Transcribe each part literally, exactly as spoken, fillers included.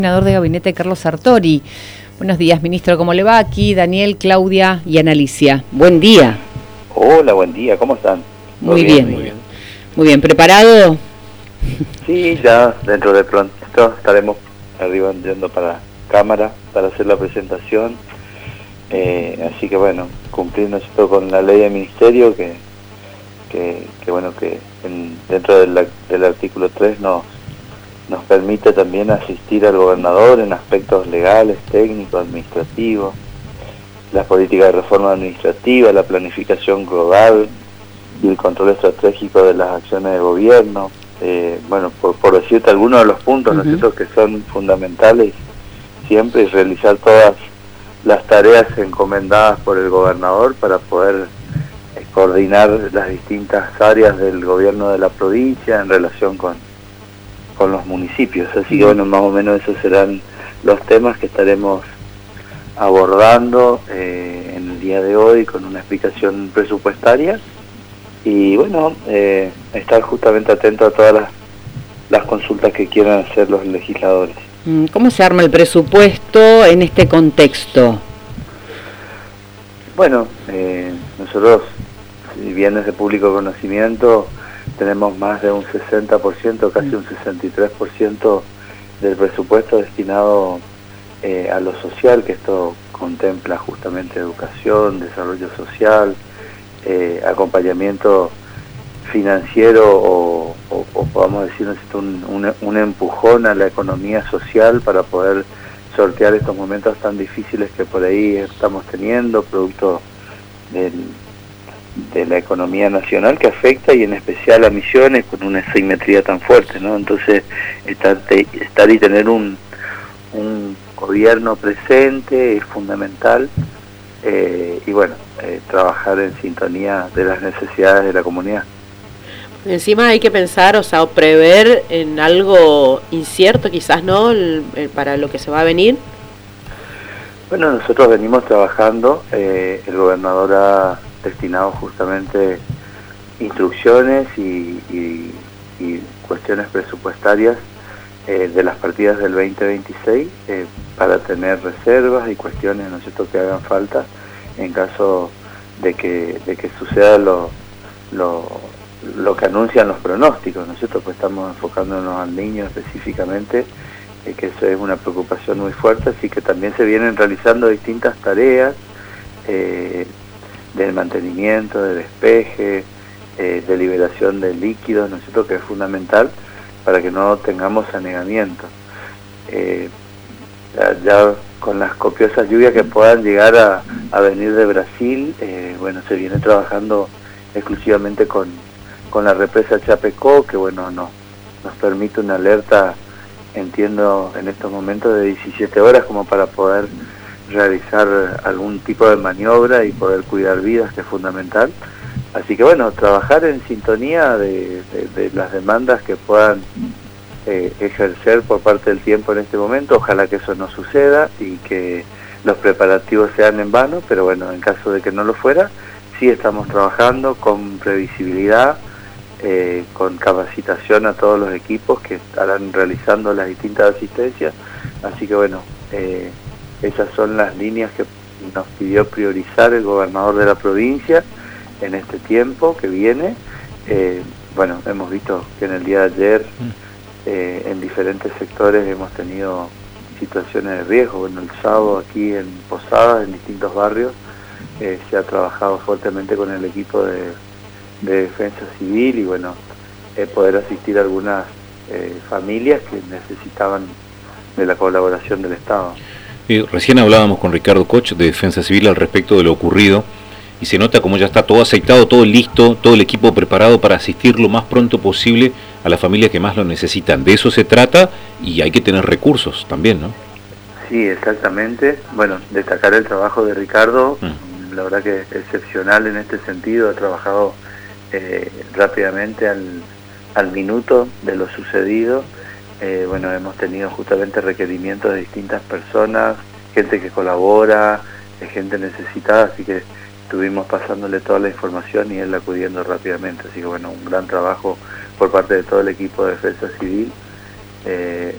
Coordinador de gabinete Carlos Sartori. Buenos días, ministro, ¿cómo le va? Aquí Daniel, Claudia y Analicia. Buen día. Hola, buen día, ¿cómo están? Muy bien, bien, muy bien. Muy bien, ¿preparado? Sí, ya dentro de pronto estaremos arriba yendo para cámara para hacer la presentación. Eh, así que bueno, cumplir nosotros con la ley del ministerio que, que, que bueno, que en, dentro del, del artículo tres nos nos permite también asistir al gobernador en aspectos legales, técnicos, administrativos, las políticas de reforma administrativa, la planificación global y el control estratégico de las acciones de gobierno. Eh, bueno, por, por decirte algunos de los puntos, uh-huh. nosotros que son fundamentales siempre es realizar todas las tareas encomendadas por el gobernador para poder eh, coordinar las distintas áreas del gobierno de la provincia en relación con con los municipios, así que bueno, más o menos esos serán los temas que estaremos abordando eh, en el día de hoy con una explicación presupuestaria y bueno, eh, estar justamente atento a todas las, las consultas que quieran hacer los legisladores. ¿Cómo se arma el presupuesto en este contexto? Bueno, eh, nosotros, si bien es de público conocimiento, tenemos más de un sesenta por ciento, casi un sesenta y tres por ciento del presupuesto destinado eh, a lo social, que esto contempla justamente educación, desarrollo social, eh, acompañamiento financiero o, o, o podamos decir un, un, un empujón a la economía social para poder sortear estos momentos tan difíciles que por ahí estamos teniendo, producto del de la economía nacional que afecta y en especial a Misiones con una asimetría tan fuerte, ¿no? Entonces estar, estar y tener un, un gobierno presente es fundamental eh, y bueno, eh, trabajar en sintonía de las necesidades de la comunidad. Encima hay que pensar, o sea, o prever en algo incierto quizás, ¿no? El, el, para lo que se va a venir. Bueno, nosotros venimos trabajando, eh, el gobernador ha destinado justamente instrucciones y, y, y cuestiones presupuestarias eh, de las partidas del veinte veintiséis eh, para tener reservas y cuestiones, ¿no es cierto?, que hagan falta en caso de que, de que suceda lo, lo, lo que anuncian los pronósticos, ¿no es cierto?, pues estamos enfocándonos al niño específicamente, eh, que eso es una preocupación muy fuerte, así que también se vienen realizando distintas tareas eh, del mantenimiento, de despeje, eh, de liberación de líquidos, ¿no es cierto?, que es fundamental para que no tengamos anegamiento. Eh, ya, ya con las copiosas lluvias que puedan llegar a, a venir de Brasil, eh, bueno, se viene trabajando exclusivamente con, con la represa Chapecó, que bueno, no, nos permite una alerta, entiendo, en estos momentos de diecisiete horas como para poder realizar algún tipo de maniobra y poder cuidar vidas, que es fundamental. Así que bueno, trabajar en sintonía de, de, de las demandas que puedan eh, ejercer por parte del tiempo en este momento. Ojalá que eso no suceda y que los preparativos sean en vano, pero bueno, en caso de que no lo fuera, sí estamos trabajando con previsibilidad, eh, con capacitación a todos los equipos que estarán realizando las distintas asistencias. Así que bueno, eh, esas son las líneas que nos pidió priorizar el gobernador de la provincia en este tiempo que viene. Eh, bueno, hemos visto que en el día de ayer eh, en diferentes sectores hemos tenido situaciones de riesgo. Bueno, el sábado aquí en Posadas, en distintos barrios, eh, se ha trabajado fuertemente con el equipo de, de defensa civil y bueno, eh, poder asistir a algunas eh, familias que necesitaban de la colaboración del Estado. Eh, recién hablábamos con Ricardo Koch de Defensa Civil al respecto de lo ocurrido y se nota como ya está todo aceitado, todo listo, todo el equipo preparado para asistir lo más pronto posible a las familias que más lo necesitan. De eso se trata y hay que tener recursos también, ¿no? Sí, exactamente. Bueno, destacar el trabajo de Ricardo, mm. la verdad que es excepcional en este sentido, ha trabajado eh, rápidamente al, al minuto de lo sucedido. Eh, bueno, hemos tenido justamente requerimientos de distintas personas, gente que colabora, eh, gente necesitada, así que estuvimos pasándole toda la información y él acudiendo rápidamente. Así que bueno, un gran trabajo por parte de todo el equipo de Defensa Civil. Eh,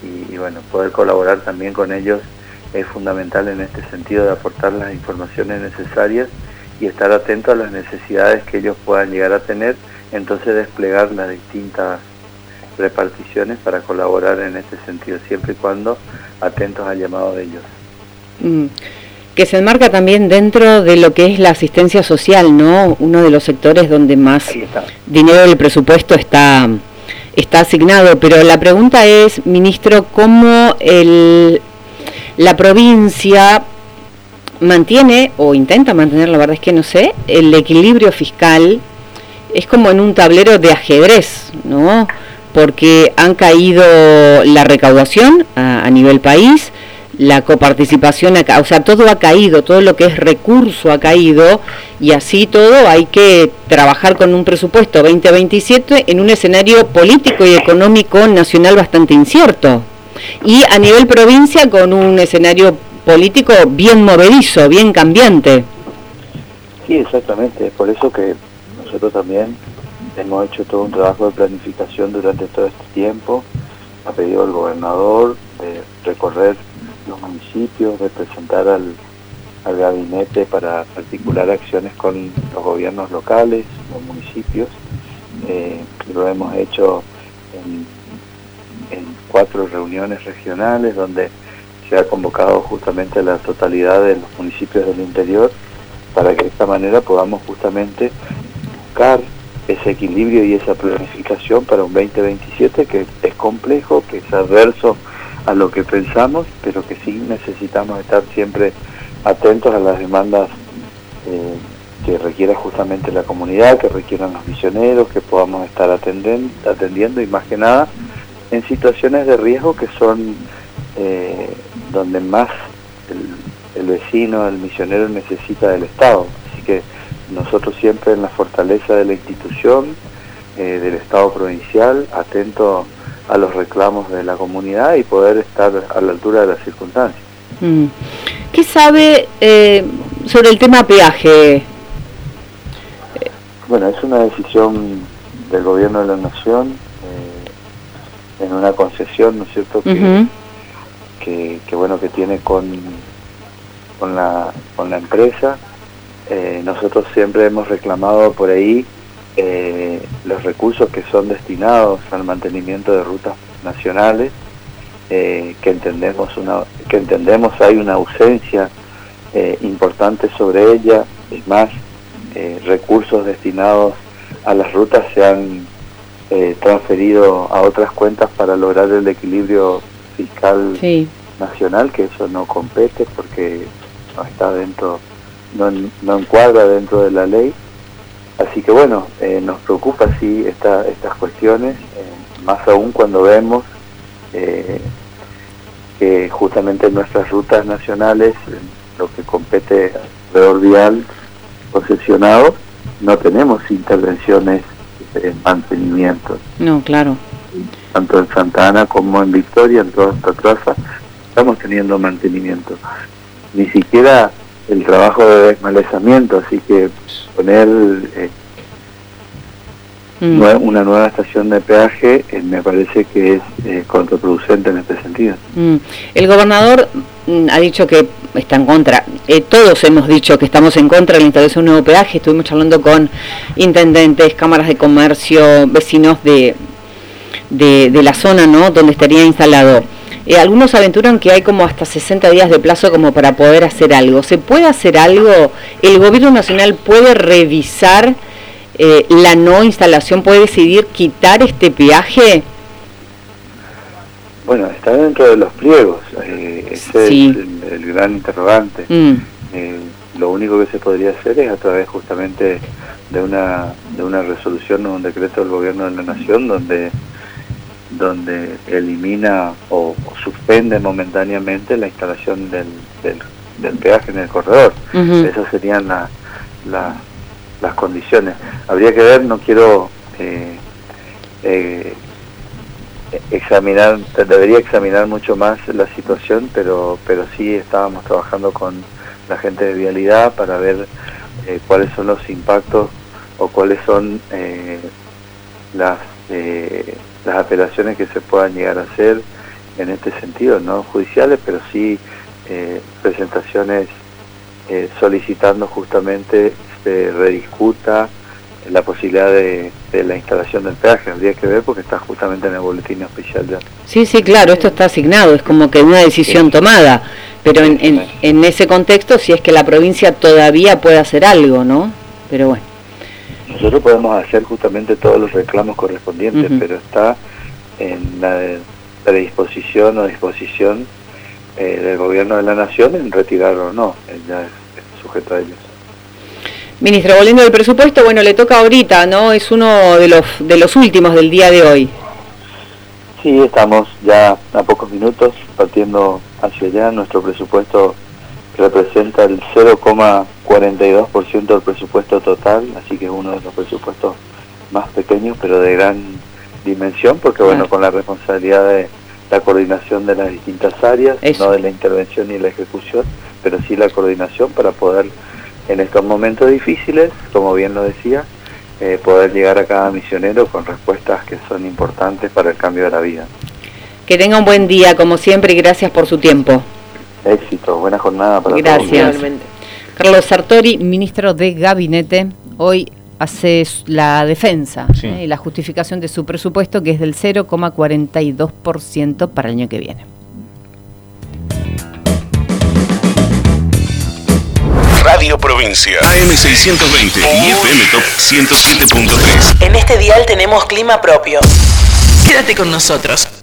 y, y bueno, poder colaborar también con ellos es fundamental en este sentido de aportar las informaciones necesarias y estar atento a las necesidades que ellos puedan llegar a tener, entonces desplegar las distintas reparticiones para colaborar en este sentido, siempre y cuando atentos al llamado de ellos. Mm. Que se enmarca también dentro de lo que es la asistencia social, ¿no? Uno de los sectores donde más dinero del presupuesto está, está asignado. Pero la pregunta es, ministro, ¿cómo el, la provincia mantiene o intenta mantener, la verdad es que no sé, el equilibrio fiscal? Es como en un tablero de ajedrez, ¿no? Porque han caído la recaudación a, a nivel país, la coparticipación, o sea, todo ha caído, todo lo que es recurso ha caído, y así todo hay que trabajar con un presupuesto veinte veintisiete en un escenario político y económico nacional bastante incierto, y a nivel provincia con un escenario político bien movedizo, bien cambiante. Sí, exactamente, por eso que nosotros también hemos hecho todo un trabajo de planificación durante todo este tiempo, ha pedido al gobernador de recorrer los municipios, de presentar al, al gabinete para articular acciones con los gobiernos locales, los municipios. Eh, lo hemos hecho en, en cuatro reuniones regionales donde se ha convocado justamente a la totalidad de los municipios del interior para que de esta manera podamos justamente buscar ese equilibrio y esa planificación para un veinte veintisiete que es complejo, que es adverso a lo que pensamos, pero que sí necesitamos estar siempre atentos a las demandas eh, que requiera justamente la comunidad, que requieran los misioneros, que podamos estar atenden, atendiendo y más que nada en situaciones de riesgo que son eh, donde más el, el vecino, el misionero necesita del Estado. Así que nosotros siempre en la fortaleza de la institución, eh, del Estado provincial, atento a los reclamos de la comunidad y poder estar a la altura de las circunstancias. Mm. ¿Qué sabe eh, sobre el tema peaje? Bueno, es una decisión del gobierno de la nación, eh, en una concesión, ¿no es cierto?, que, uh-huh. que, que bueno, que tiene con, con, la, con la empresa. Eh, nosotros siempre hemos reclamado por ahí Eh, los recursos que son destinados al mantenimiento de rutas nacionales, eh, que entendemos una que entendemos hay una ausencia eh, importante sobre ella. Es más, eh, recursos destinados a las rutas se han eh, transferido a otras cuentas para lograr el equilibrio fiscal sí. nacional, que eso no compete porque no está dentro, no, no encuadra dentro de la ley. Así que bueno, eh, nos preocupa sí esta, estas cuestiones, eh, más aún cuando vemos eh, que justamente en nuestras rutas nacionales, en lo que compete alrededor vial concesionado, no tenemos intervenciones en mantenimiento. No, claro. Tanto en Santa Ana como en Victoria, en toda esta traza, estamos teniendo mantenimiento. Ni siquiera el trabajo de desmalezamiento, así que poner eh, mm. nue- una nueva estación de peaje eh, me parece que es eh, contraproducente en este sentido. Mm. El gobernador mm, ha dicho que está en contra, eh, todos hemos dicho que estamos en contra de la instalación de un nuevo peaje. Estuvimos charlando con intendentes, cámaras de comercio, vecinos de, de, de la zona, ¿no?, donde estaría instalado. Eh, algunos aventuran que hay como hasta sesenta días de plazo como para poder hacer algo. ¿Se puede hacer algo? ¿El gobierno nacional puede revisar eh, la no instalación? ¿Puede decidir quitar este peaje? Bueno, está dentro de los pliegos. Eh, ese sí. es el, el gran interrogante. Mm. Eh, lo único que se podría hacer es a través justamente de una, de una resolución o un decreto del gobierno de la nación donde donde elimina o, o suspende momentáneamente la instalación del, del, del peaje en el corredor. Uh-huh. Esas serían la, la, las condiciones. Habría que ver, no quiero eh, eh, examinar, debería examinar mucho más la situación, pero, pero sí estábamos trabajando con la gente de vialidad para ver eh, cuáles son los impactos o cuáles son eh, las... Eh, las apelaciones que se puedan llegar a hacer en este sentido, no judiciales, pero sí eh, presentaciones eh, solicitando justamente se rediscuta la posibilidad de, de la instalación del peaje. Habría que ver porque está justamente en el boletín oficial ya. Sí, sí, claro, esto está asignado, es como que una decisión sí. tomada, pero en, en, en ese contexto, si es que la provincia todavía puede hacer algo, ¿no? Pero bueno. Nosotros podemos hacer justamente todos los reclamos correspondientes, uh-huh. pero está en la predisposición o disposición eh, del gobierno de la nación en retirar o no, ya es, es sujeto a ellos. Ministro, volviendo del presupuesto, bueno, le toca ahorita, ¿no? Es uno de los de los últimos del día de hoy. Sí, estamos ya a pocos minutos partiendo hacia allá. Nuestro presupuesto representa el cero coma cuarenta y dos por ciento del presupuesto total, así que es uno de los presupuestos más pequeños, pero de gran dimensión, porque bueno, con la responsabilidad de la coordinación de las distintas áreas, Eso. no de la intervención y la ejecución, pero sí la coordinación para poder, en estos momentos difíciles, como bien lo decía, eh, poder llegar a cada misionero con respuestas que son importantes para el cambio de la vida. Que tenga un buen día, como siempre, y gracias por su tiempo. Éxito, buena jornada para gracias. todos. Gracias. Carlos Sartori, ministro de Gabinete, hoy hace la defensa y sí. eh, la justificación de su presupuesto, que es del cero coma cuarenta y dos por ciento para el año que viene. Radio Provincia, A M seiscientos veinte y F M Top ciento siete punto tres. En este dial tenemos clima propio. Quédate con nosotros.